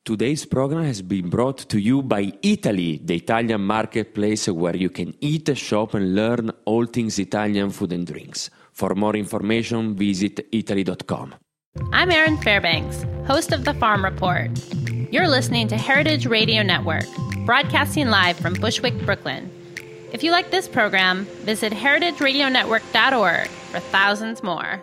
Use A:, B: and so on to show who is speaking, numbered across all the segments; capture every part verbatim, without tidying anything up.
A: Today's program has been brought to you by Italy, the Italian marketplace where you can eat, shop, and learn all things Italian food and drinks. For more information, visit italy dot com.
B: I'm Erin Fairbanks, host of The Farm Report. You're listening to Heritage Radio Network, broadcasting live from Bushwick, Brooklyn. If you like this program, visit heritage radio network dot org for thousands more.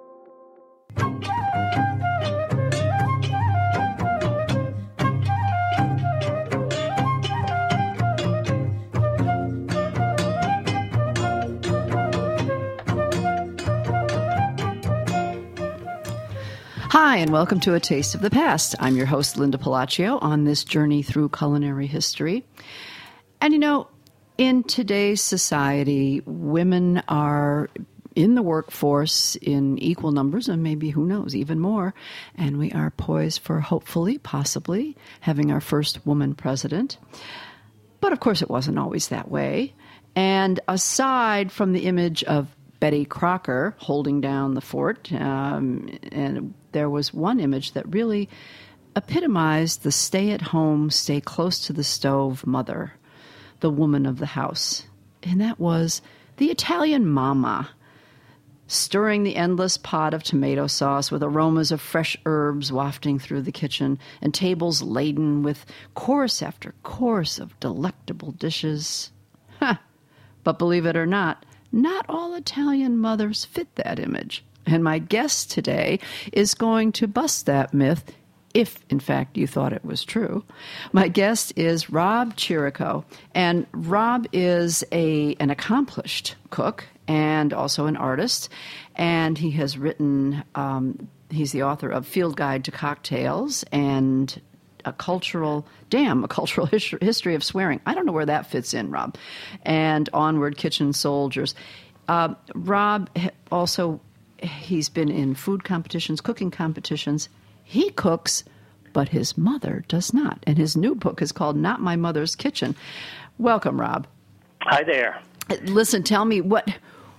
C: Hi, and welcome to A Taste of the Past. I'm your host, Linda Palacio, on this journey through culinary history. And you know, in today's society, women are in the workforce in equal numbers, and maybe, who knows, even more. And we are poised for, hopefully, possibly, having our first woman president. But of course, it wasn't always that way. And aside from the image of Betty Crocker holding down the fort, um, and there was one image that really epitomized the stay-at-home, stay-close-to-the-stove mother, the woman of the house. And that was the Italian mama, stirring the endless pot of tomato sauce with aromas of fresh herbs wafting through the kitchen and tables laden with course after course of delectable dishes. Huh. But believe it or not, not all Italian mothers fit that image. And my guest today is going to bust that myth, if, in fact, you thought it was true. My guest is Rob Chirico. And Rob is a an accomplished cook and also an artist. And he has written, um, he's the author of Field Guide to Cocktails and a cultural, damn, a cultural history, history of swearing. I don't know where that fits in, Rob. And Onward Kitchen Soldiers. Uh, Rob also, he's been in food competitions, cooking competitions. He cooks, but his mother does not. And his new book is called Not My Mother's Kitchen. Welcome, Rob.
D: Hi there.
C: Listen, tell me, what,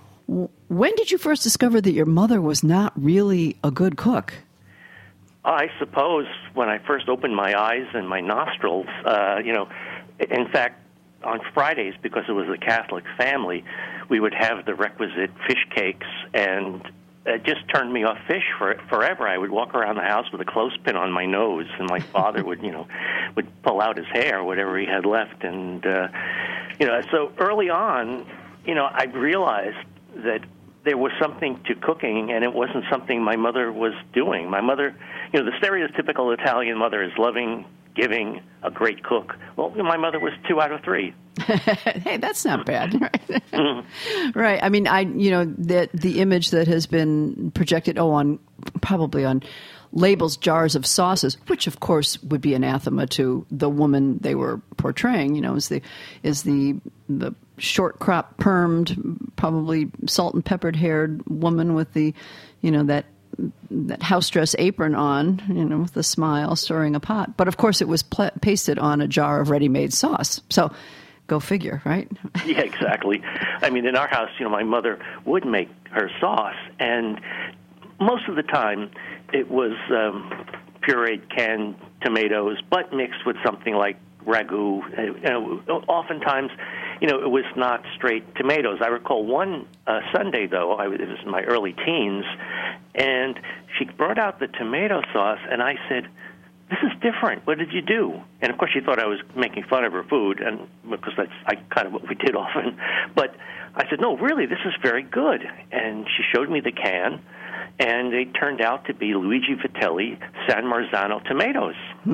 C: when did you first discover that your mother was not really a good cook?
D: I suppose when I first opened my eyes and my nostrils, uh, you know, in fact, on Fridays, because it was a Catholic family, we would have the requisite fish cakes, and it just turned me off fish for forever. I would walk around the house with a clothespin on my nose, and my father would, you know, would pull out his hair, whatever he had left, and, uh, you know, so early on, you know, I realized that there was something to cooking, and it wasn't something my mother was doing. My mother, you know, the stereotypical Italian mother is loving, giving, a great cook. Well, my mother was two out of three.
C: Hey, that's not bad, right? Mm-hmm. Right. I mean, I, you know, that the image that has been projected, oh, on probably on labels, jars of sauces, which of course would be anathema to the woman they were portraying. You know, is the is the the short crop, permed, probably salt and peppered haired woman with the, you know, that that house dress apron on, you know, with a smile, stirring a pot. But of course, it was pl- pasted on a jar of ready-made sauce. So, go figure, right?
D: Yeah, exactly. I mean, in our house, you know, my mother would make her sauce, and most of the time, it was um, pureed canned tomatoes, but mixed with something like ragu. You know, oftentimes, you know, it was not straight tomatoes. I recall one uh, Sunday, though, I was, it was in my early teens, and she brought out the tomato sauce, and I said, "This is different. What did you do?" And of course, she thought I was making fun of her food, and because that's I, kind of what we did often. But I said, "No, really, this is very good." And she showed me the can, and they turned out to be Luigi Vitelli San Marzano tomatoes.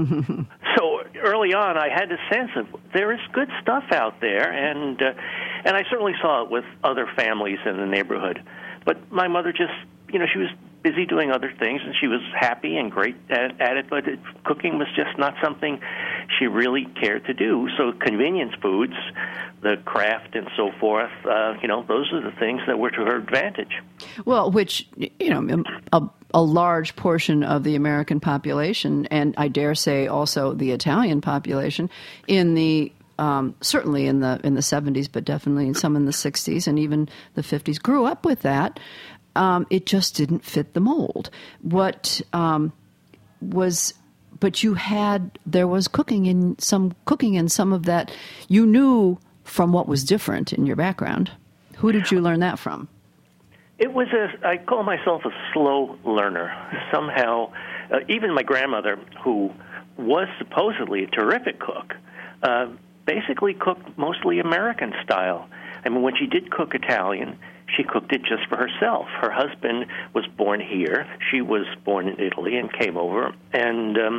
D: So early on, I had a sense of there is good stuff out there, and uh, and I certainly saw it with other families in the neighborhood. But my mother just, you know, she was busy doing other things, and she was happy and great at, at it, but it, cooking was just not something she really cared to do. So convenience foods, the craft and so forth, uh, you know, those are the things that were to her advantage.
C: Well, which, you know, a, a large portion of the American population, and I dare say also the Italian population, in the Um, certainly in the in the seventies, but definitely in some in the sixties and even the fifties, grew up with that. Um, it just didn't fit the mold. What um, was but you had, there was cooking in some cooking in some of that. You knew from what was different in your background. Who did you learn that from?
D: It was a, I call myself a slow learner. Somehow, uh, even my grandmother, who was supposedly a terrific cook, uh, basically cooked mostly American style. I mean, when she did cook Italian, she cooked it just for herself. Her husband was born here. She was born in Italy and came over. And um,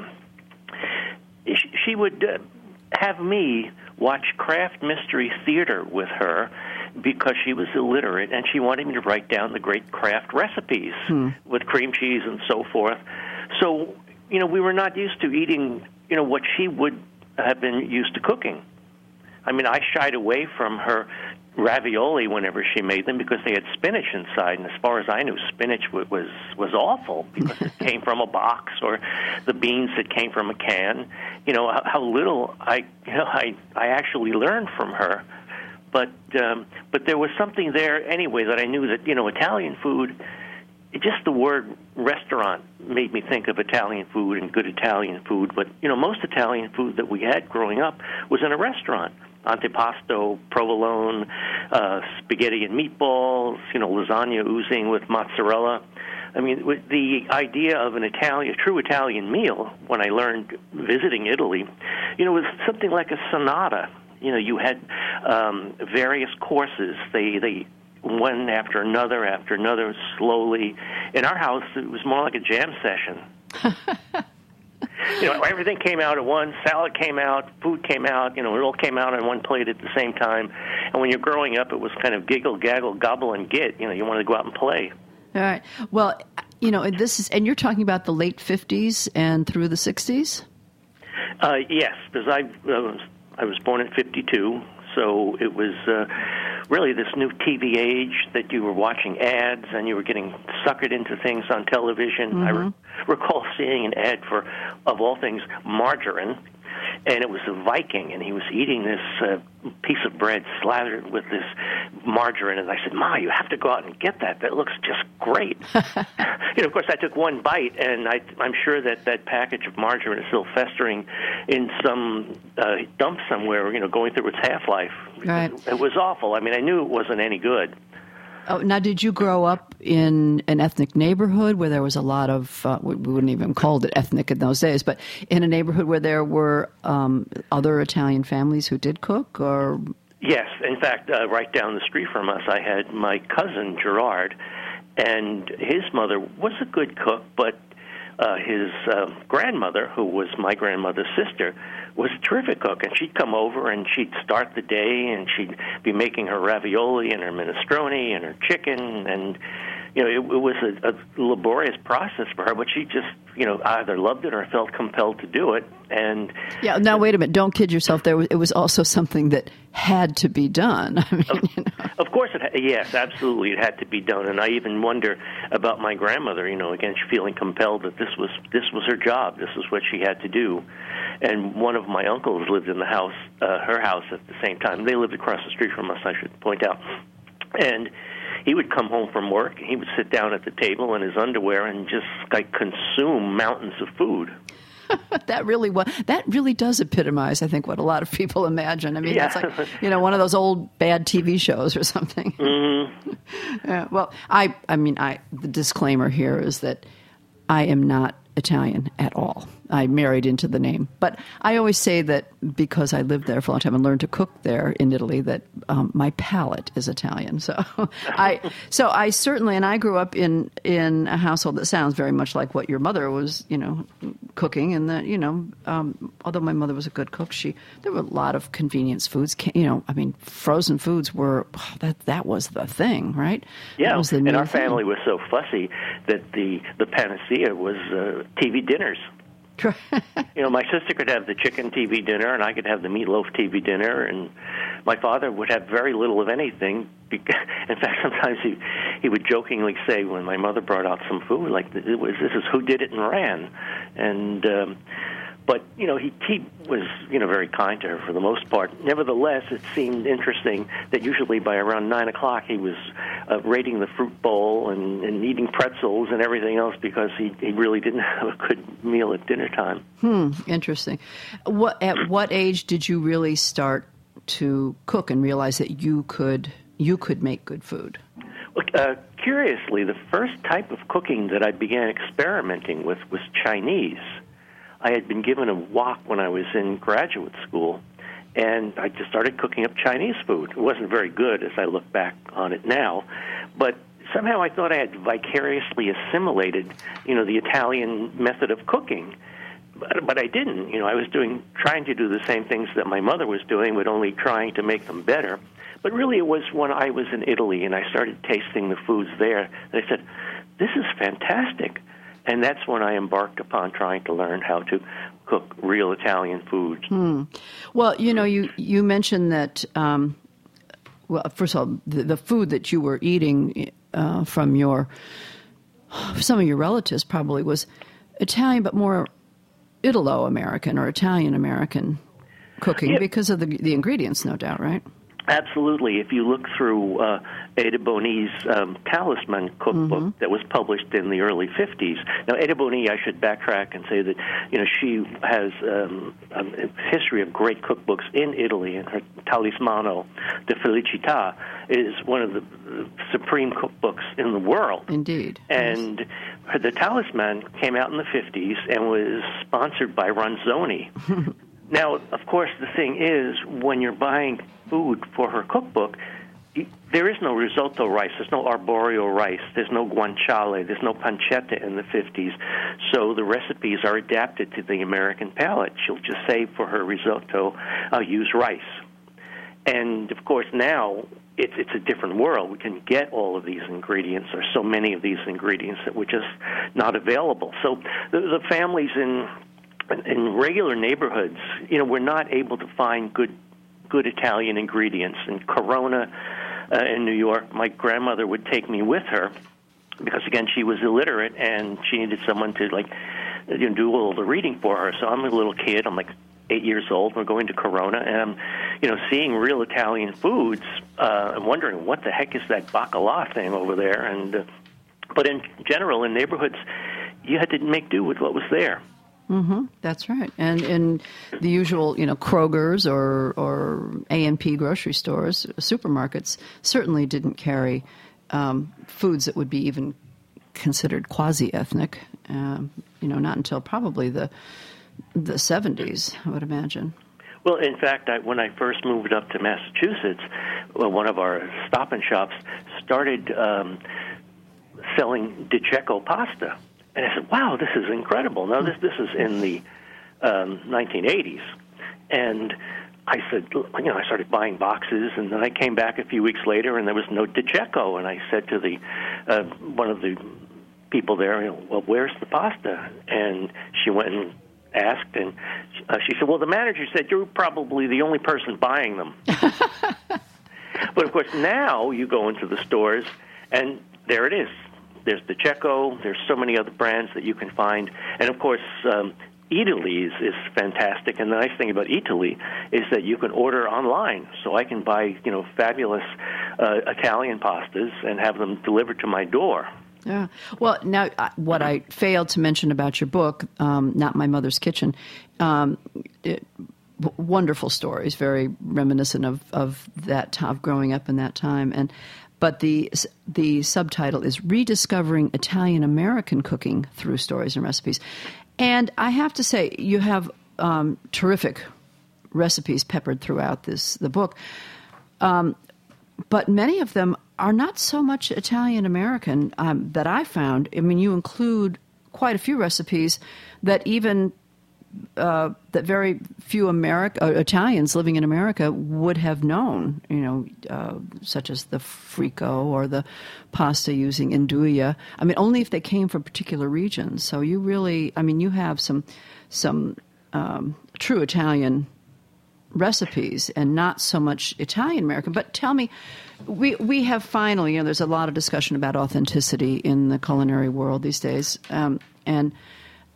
D: she, she would uh, have me watch craft mystery theater with her because she was illiterate, and she wanted me to write down the great craft recipes hmm. with cream cheese and so forth. So, you know, we were not used to eating, you know, what she would have been used to cooking. I mean, I shied away from her ravioli whenever she made them because they had spinach inside, and as far as I knew, spinach was was, was awful because it came from a box, or the beans that came from a can. You know how, how little I you know I I actually learned from her, but um, but there was something there anyway that I knew that you know Italian food. Just the word restaurant made me think of Italian food and good Italian food, but you know most Italian food that we had growing up was in a restaurant. Antipasto, provolone, uh, spaghetti and meatballs, you know, lasagna oozing with mozzarella. I mean, with the idea of an Italian, a true Italian meal, when I learned visiting Italy, you know, it was something like a sonata. You know, you had um, various courses. They, they one after another after another, slowly. In our house, it was more like a jam session. You know, everything came out at once. Salad came out, food came out. You know, it all came out on one plate at the same time. And when you're growing up, it was kind of giggle, gaggle, gobble, and get. You know, you wanted to go out and play.
C: All right. Well, you know, and this is, and you're talking about the late fifties and through the sixties.
D: Uh, yes, because I uh, I was born in fifty-two, so it was uh, really this new T V age that you were watching ads and you were getting suckered into things on television. Mm-hmm. I re- recall seeing an ad for, of all things, margarine, and it was a Viking, and he was eating this uh, piece of bread slathered with this margarine, and I said, Ma, you have to go out and get that. That looks just great. You know, of course, I took one bite, and I, I'm sure that that package of margarine is still festering in some uh, dump somewhere, you know, going through its half-life.
C: Right.
D: It, it was awful. I mean, I knew it wasn't any good.
C: Oh, now, did you grow up in an ethnic neighborhood where there was a lot of, uh, we wouldn't even call it ethnic in those days, but in a neighborhood where there were um, other Italian families who did cook? Or
D: Yes. In fact, uh, right down the street from us, I had my cousin, Gerard, and his mother was a good cook, but uh, his uh, grandmother, who was my grandmother's sister, was a terrific cook, and she'd come over and she'd start the day and she'd be making her ravioli and her minestrone and her chicken, and you know it, it was a, a laborious process for her, but she just you know either loved it or felt compelled to do it. And
C: yeah, now wait a minute, don't kid yourself. There was, it was also something that had to be done. I mean,
D: of,
C: you know.
D: of course, it yes, absolutely, it had to be done. And I even wonder about my grandmother. You know, again, feeling compelled that this was this was her job. This was what she had to do. And one of my uncles lived in the house, uh, her house at the same time. They lived across the street from us, I should point out. And he would come home from work, and he would sit down at the table in his underwear and just like consume mountains of food.
C: That really was, that really does epitomize, I think, what a lot of people imagine. I mean,
D: yeah.
C: It's like, you know, one of those old bad T V shows or something.
D: Mm-hmm.
C: Yeah, well, I, I mean, I, the disclaimer here is that I am not Italian at all. I married into the name. But I always say that because I lived there for a long time and learned to cook there in Italy, that um, my palate is Italian. So I so I certainly, and I grew up in, in a household that sounds very much like what your mother was, you know, cooking. And that, you know, um, although my mother was a good cook, she there were a lot of convenience foods. You know, I mean, frozen foods were, that that was the thing, right?
D: Yeah,
C: that was the
D: and our
C: thing.
D: family was so fussy that the, the panacea was uh, T V dinners. You know, my sister could have the chicken T V dinner, and I could have the meatloaf T V dinner, and my father would have very little of anything. In fact, sometimes he he would jokingly say when my mother brought out some food, like, "This is who did it and ran," and um, But, you know, he, he was, you know, very kind to her for the most part. Nevertheless, it seemed interesting that usually by around nine o'clock he was uh, raiding the fruit bowl and, and eating pretzels and everything else because he, he really didn't have a good meal at dinner time.
C: Hmm, interesting. What, at what age did you really start to cook and realize that you could you could make good food?
D: Well, uh, curiously, the first type of cooking that I began experimenting with was Chinese. I had been given a wok when I was in graduate school, and I just started cooking up Chinese food. It wasn't very good as I look back on it now, but somehow I thought I had vicariously assimilated, you know, the Italian method of cooking. But, but I didn't. You know, I was doing, trying to do the same things that my mother was doing, but only trying to make them better. But really, it was when I was in Italy and I started tasting the foods there that I said, "This is fantastic." And that's when I embarked upon trying to learn how to cook real Italian foods.
C: Hmm. Well, you know, you, you mentioned that, um, well, first of all, the, the food that you were eating uh, from your, some of your relatives probably was Italian, but more Italo-American or Italian-American cooking
D: yeah.
C: because of the, the ingredients, no doubt, right?
D: Absolutely. If you look through uh, Ada Boni's um, Talisman cookbook mm-hmm. that was published in the early fifties. Now, Ada Boni, I should backtrack and say that, you know, she has um, a history of great cookbooks in Italy, and her Talismano de Felicità is one of the supreme cookbooks in the world.
C: Indeed.
D: And
C: yes.
D: her, the Talisman came out in the fifties and was sponsored by Ronzoni. Now, of course, the thing is, when you're buying food for her cookbook, there is no risotto rice, there's no arborio rice, there's no guanciale, there's no pancetta in the fifties, so the recipes are adapted to the American palate. She'll just say for her risotto, I'll use rice. And, of course, now it's, it's a different world. We can get all of these ingredients, or so many of these ingredients that were just not available. So the, the families in... in regular neighborhoods, you know, we're not able to find good good Italian ingredients. In Corona, uh, in New York, my grandmother would take me with her because, again, she was illiterate and she needed someone to, like, you know, do all the reading for her. So I'm a little kid. I'm like eight years old. We're going to Corona, and I'm, you know, seeing real Italian foods uh, and wondering what the heck is that bacala thing over there. And uh, but in general, in neighborhoods, you had to make do with what was there.
C: Mm-hmm. That's right. And in the usual, you know, Kroger's or or A and P grocery stores, supermarkets certainly didn't carry um, foods that would be even considered quasi-ethnic. Um, you know, not until probably the the seventies, I would imagine.
D: Well, in fact, I, when I first moved up to Massachusetts, well, one of our Stop and Shops started um, selling Di Cecco pasta. And I said, wow, this is incredible. Now, this this is in the um, nineteen eighties. And I said, you know, I started buying boxes, and then I came back a few weeks later, and there was no Di Cecco. And I said to the uh, one of the people there, you know, well, where's the pasta? And she went and asked, and uh, she said, well, the manager said you're probably the only person buying them. But, of course, now you go into the stores, and there it is. There's Di Cecco. There's so many other brands that you can find. And, of course, um, Eataly is, is fantastic. And the nice thing about Eataly is that you can order online. So I can buy, you know, fabulous uh, Italian pastas and have them delivered to my door.
C: Yeah. Well, now, uh, what I failed to mention about your book, um, Not My Mother's Kitchen, um, it, w- wonderful stories, very reminiscent of, of that time, of growing up in that time. And But the the subtitle is Rediscovering Italian-American Cooking Through Stories and Recipes. And I have to say, you have um, terrific recipes peppered throughout this the book. Um, but many of them are not so much Italian-American um, that I found. I mean, you include quite a few recipes that even Uh, that very few America, uh, Italians living in America would have known, you know, uh, such as the frico or the pasta using Nduja. I mean, only if they came from particular regions. So you really, I mean, you have some some um, true Italian recipes and not so much Italian-American. But tell me, we we have finally, you know, there's a lot of discussion about authenticity in the culinary world these days. Um, and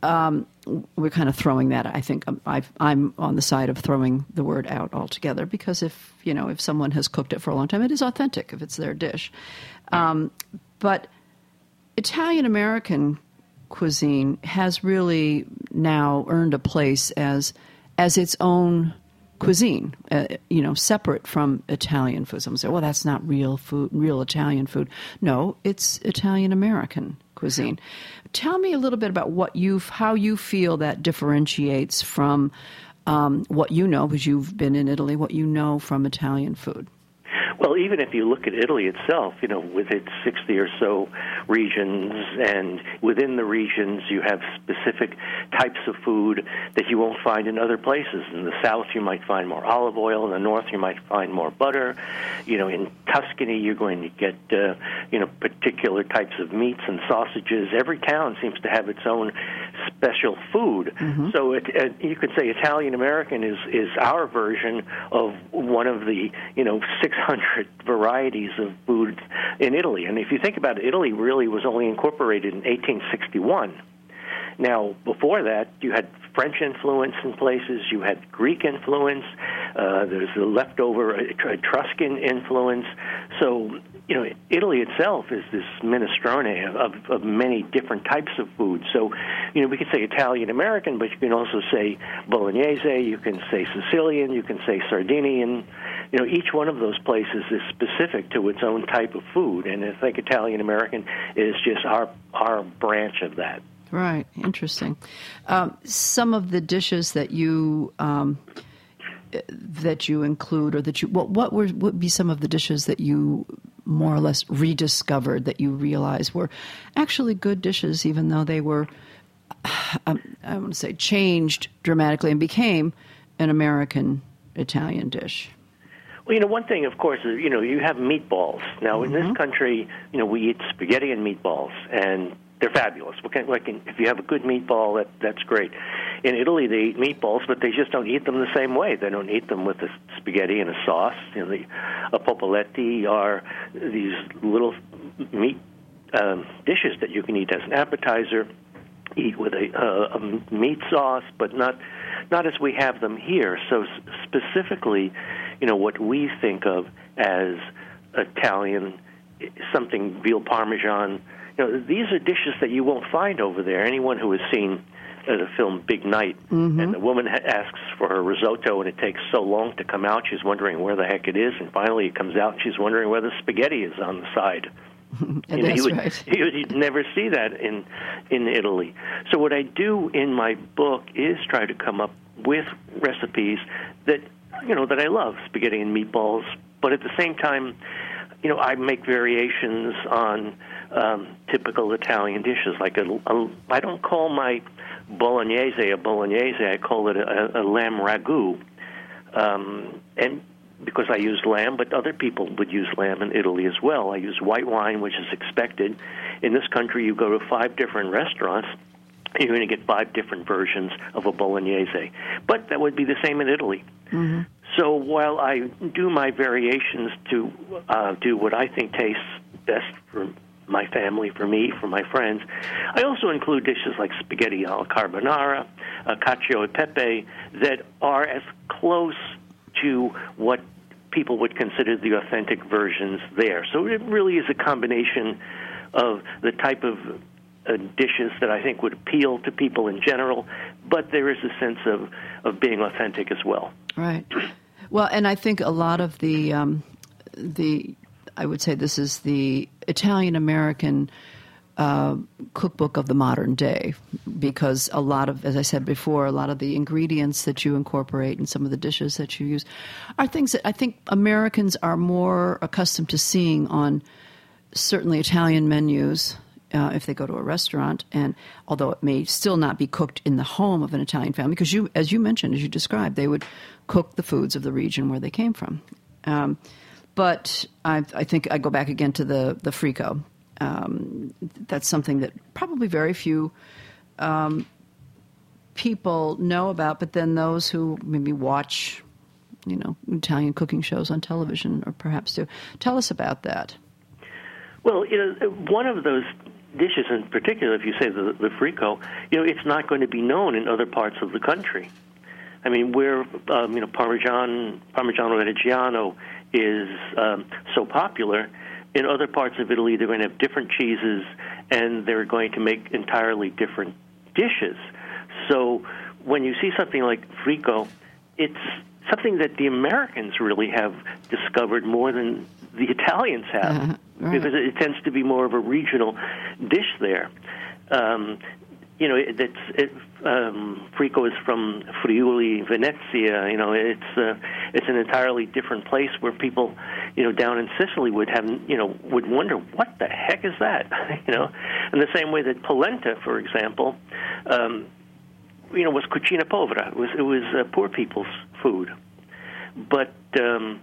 C: um, we're kind of throwing that. I think I've, I'm on the side of throwing the word out altogether, because if you know if someone has cooked it for a long time, it is authentic if it's their dish. Um, but Italian American cuisine has really now earned a place as as its own cuisine, uh, you know, separate from Italian food. Someone say, well, that's not real food, real Italian food. No, it's Italian American cuisine. Tell me a little bit about what you, how you feel that differentiates from um, what you know, because you've been in Italy, what you know from Italian food.
D: Well, even if you look at Italy itself, you know, with its sixty or so regions, and within the regions you have specific types of food that you won't find in other places. In the south you might find more olive oil. In the north you might find more butter. You know, in Tuscany you're going to get, uh, you know, particular types of meats and sausages. Every town seems to have its own special food. Mm-hmm. So it, uh, you could say Italian American is, is our version of one of the, you know, six hundred varieties of food in Italy. And if you think about it, Italy really was only incorporated in eighteen sixty-one. Now, before that, you had French influence in places, you had Greek influence, uh, there's a leftover Etruscan influence. So, you know, Italy itself is this minestrone of, of many different types of food. So, you know, we could say Italian-American, but you can also say Bolognese, you can say Sicilian, you can say Sardinian. You know, each one of those places is specific to its own type of food, and I think Italian-American is just our our branch of that.
C: Right. Interesting. Um, some of the dishes that you um, that you include, or that you what what were, would be some of the dishes that you more or less rediscovered, that you realized were actually good dishes, even though they were, um, I want to say, changed dramatically and became an American Italian dish?
D: Well, you know, one thing, of course, is, you know, you have meatballs. Now, mm-hmm. in this country, you know, we eat spaghetti and meatballs, and they're fabulous. Like, if you have a good meatball, that that's great. In Italy, they eat meatballs, but they just don't eat them the same way. They don't eat them with the spaghetti and a sauce. You know, the a popoletti are these little meat um, dishes that you can eat as an appetizer, eat with a, uh, a meat sauce, but not not as we have them here. So specifically, you know, what we think of as Italian, something veal parmesan, you know, these are dishes that you won't find over there. Anyone who has seen uh, the film Big Night, mm-hmm. and the woman ha- asks for her risotto, and it takes so long to come out, she's wondering where the heck it is, and finally it comes out, and she's wondering where the spaghetti is on the side.
C: You know, That's
D: you would,
C: right.
D: you would you'd never see that in in Italy. So what I do in my book is try to come up with recipes that, you know, that I love, spaghetti and meatballs, but at the same time, you know, I make variations on um, typical Italian dishes. Like a, a, I don't call my bolognese a bolognese, I call it a, a lamb ragu, um, and because I use lamb, but other people would use lamb in Italy as well. I use white wine, which is expected. In this country, you go to five different restaurants, you're going to get five different versions of a bolognese. But that would be the same in Italy. Mm-hmm. So while I do my variations to uh, do what I think tastes best for my family, for me, for my friends, I also include dishes like spaghetti alla carbonara, uh, cacio e pepe, that are as close to what people would consider the authentic versions there. So it really is a combination of the type of uh, dishes that I think would appeal to people in general, but there is a sense of, of being authentic as well.
C: Right. Well, and I think a lot of the, um, the I would say this is the Italian-American Uh, cookbook of the modern day, because a lot of, as I said before, a lot of the ingredients that you incorporate and some of the dishes that you use are things that I think Americans are more accustomed to seeing on certainly Italian menus uh, if they go to a restaurant, and although it may still not be cooked in the home of an Italian family, because you, as you mentioned, as you described, they would cook the foods of the region where they came from. Um, but I, I think I go back again to the, the frico. Um, that's something that probably very few um, people know about, but then those who maybe watch, you know, Italian cooking shows on television or perhaps do. Tell us about that.
D: Well, you know, one of those dishes in particular, if you say the, the frico, you know, it's not going to be known in other parts of the country. I mean, where, um, you know, Parmesan, Parmigiano Reggiano is um, so popular, in other parts of Italy they're going to have different cheeses and they're going to make entirely different dishes. So when you see something like frico, it's something that the Americans really have discovered more than the Italians have, uh, right. because it tends to be more of a regional dish there. Um, you know, it, it's it, um, frico is from Friuli, Venezia. You know, it's uh, it's an entirely different place where people, you know, down in Sicily would have, you know, would wonder what the heck is that, you know, in the same way that polenta, for example, um, you know, was cucina povera. It was it was uh, poor people's food, but um,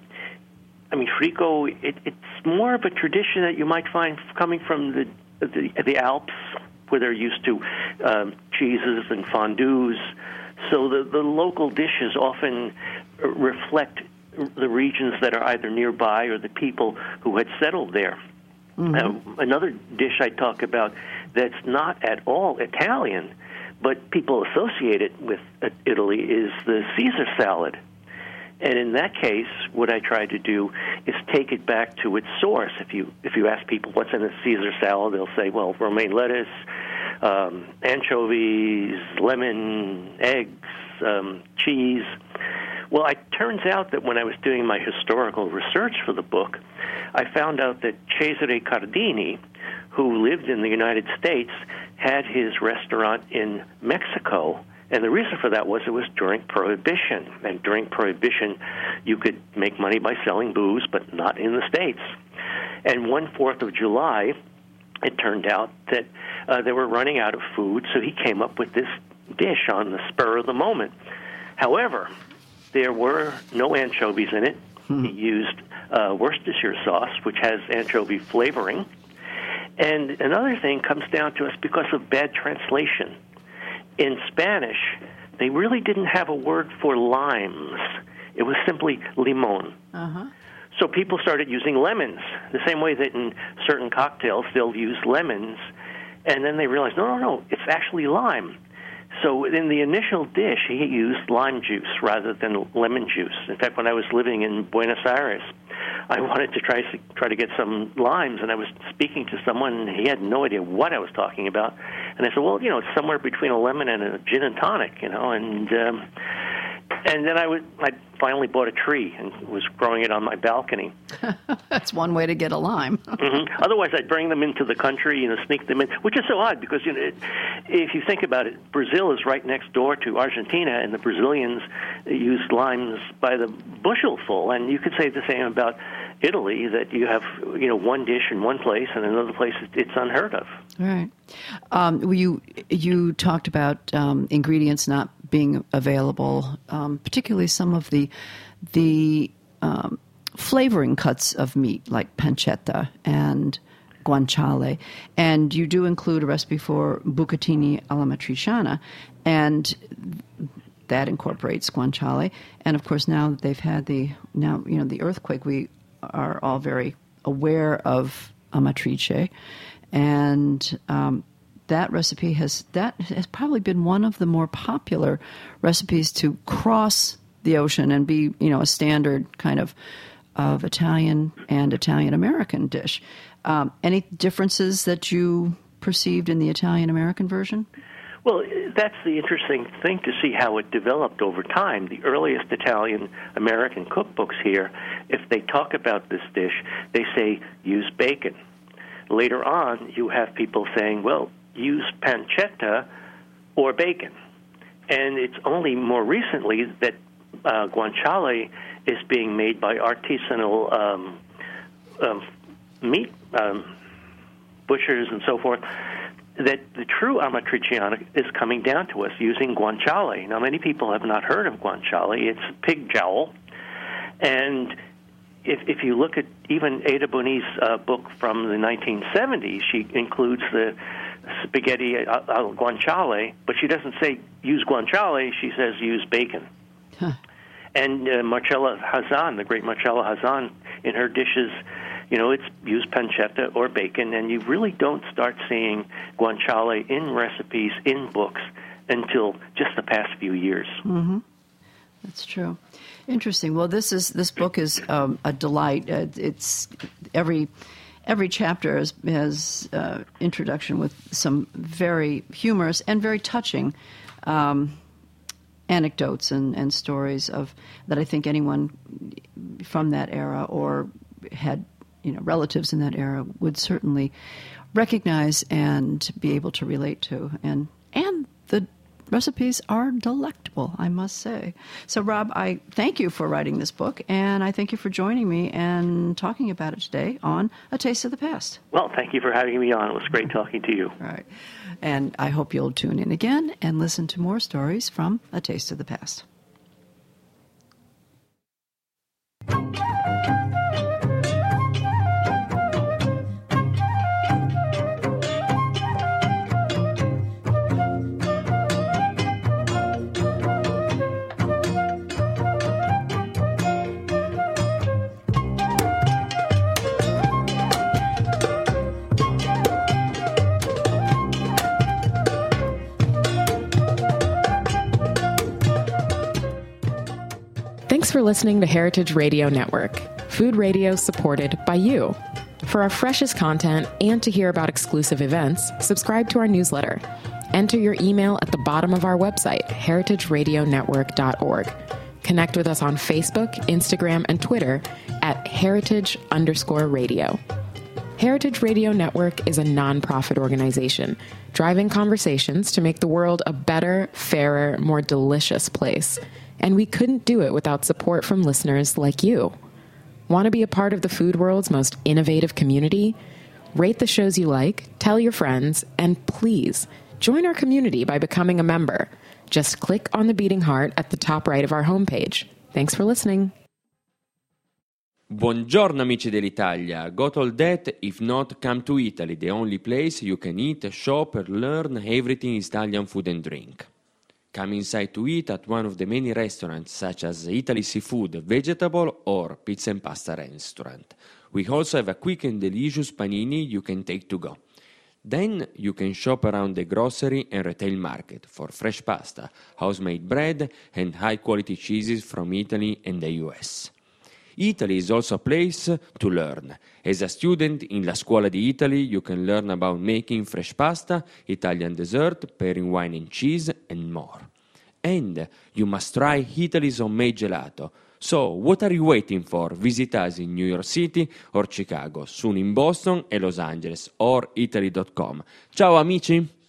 D: I mean, frico, it, it's more of a tradition that you might find coming from the the, the Alps, where they're used to um, cheeses and fondues. So the, the local dishes often reflect the regions that are either nearby or the people who had settled there. Mm-hmm. Uh, another dish I talk about that's not at all Italian, but people associate it with uh, Italy, is the Caesar salad. And in that case, what I try to do is take it back to its source. If you if you ask people what's in a Caesar salad, they'll say, well, romaine lettuce, um, anchovies, lemon, eggs, um, cheese. Well, it turns out that when I was doing my historical research for the book, I found out that Cesare Cardini, who lived in the United States, had his restaurant in Mexico. And the reason for that was it was during Prohibition. And during Prohibition, you could make money by selling booze, but not in the States. And one Fourth of July, it turned out that uh, they were running out of food, so he came up with this dish on the spur of the moment. However, there were no anchovies in it. Hmm. He used uh, Worcestershire sauce, which has anchovy flavoring. And another thing comes down to us because of bad translation. In Spanish, they really didn't have a word for limes. It was simply limon. Uh-huh. So people started using lemons, the same way that in certain cocktails they'll use lemons, and then they realized, no, no, no, it's actually lime. So in the initial dish, he used lime juice rather than lemon juice. In fact, when I was living in Buenos Aires, I wanted to try to try to get some limes, and I was speaking to someone, and he had no idea what I was talking about. And I said, well, you know, it's somewhere between a lemon and a gin and tonic, you know. And um, and then I would I finally bought a tree and was growing it on my balcony.
C: That's one way to get a lime.
D: Mm-hmm. Otherwise, I'd bring them into the country, you know, sneak them in, which is so odd because, you know, it, if you think about it, Brazil is right next door to Argentina, and the Brazilians use limes by the bushel-full. And you could say the same about Italy, that you have, you know, one dish in one place and another place it's unheard of.
C: Right. Um, you you talked about um, ingredients not being available, um, particularly some of the the um, flavoring cuts of meat like pancetta and guanciale, and you do include a recipe for bucatini alla matriciana, and that incorporates guanciale. And of course, now that they've had the now you know the earthquake, we are all very aware of amatrice, and um, that recipe has that has probably been one of the more popular recipes to cross the ocean and be, you know, a standard kind of of Italian and Italian American dish. Um, any differences that you perceived in the Italian American version?
D: Well, that's the interesting thing to see how it developed over time. The earliest Italian-American cookbooks here, if they talk about this dish, they say use bacon. Later on, you have people saying, well, use pancetta or bacon. And it's only more recently that uh, guanciale is being made by artisanal um, um, meat um, butchers and so forth, that the true amatriciana is coming down to us using guanciale. Now, many people have not heard of guanciale. It's pig jowl. And if, if you look at even Ada Boni's uh, book from the nineteen seventies, she includes the spaghetti al guanciale, but she doesn't say use guanciale, she says use bacon. Huh. And uh, Marcella Hazan, the great Marcella Hazan, in her dishes, you know, it's use pancetta or bacon, and you really don't start seeing guanciale in recipes, in books, until just the past few years.
C: Mm-hmm. That's true. Interesting. Well, this is this book is um, a delight. Uh, it's every every chapter has, has uh, introduction with some very humorous and very touching um, anecdotes and, and stories of that I think anyone from that era or had you know relatives in that era would certainly recognize and be able to relate to. And and the recipes are delectable, I must say. So, Rob, I thank you for writing this book, and I thank you for joining me and talking about it today on A Taste of the Past.
D: Well, thank you for having me on. It was great talking to you.
C: All right. And I hope you'll tune in again and listen to more stories from A Taste of the Past.
E: Thanks for listening to Heritage Radio Network, food radio supported by you. For our freshest content and to hear about exclusive events, subscribe to our newsletter. Enter your email at the bottom of our website, heritage radio network dot org. Connect with us on Facebook, Instagram, and Twitter at heritage underscore radio. Heritage Radio Network is a nonprofit organization driving conversations to make the world a better, fairer, more delicious place. And we couldn't do it without support from listeners like you. Want to be a part of the food world's most innovative community? Rate the shows you like, tell your friends, and please join our community by becoming a member. Just click on the beating heart at the top right of our homepage. Thanks for listening.
A: Buongiorno amici dell'Italia. Got all that? If not, come to Italy, the only place you can eat, shop, and learn everything Italian food and drink. Come inside to eat at one of the many restaurants such as Italy Seafood, Vegetable or Pizza and Pasta Restaurant. We also have a quick and delicious panini you can take to go. Then you can shop around the grocery and retail market for fresh pasta, house-made bread and high-quality cheeses from Italy and the U S. Italy is also a place to learn. As a student in La Scuola di Italy, you can learn about making fresh pasta, Italian dessert, pairing wine and cheese, and more. And you must try Italy's homemade gelato. So, what are you waiting for? Visit us in New York City or Chicago, soon in Boston and Los Angeles, or italy dot com. Ciao amici!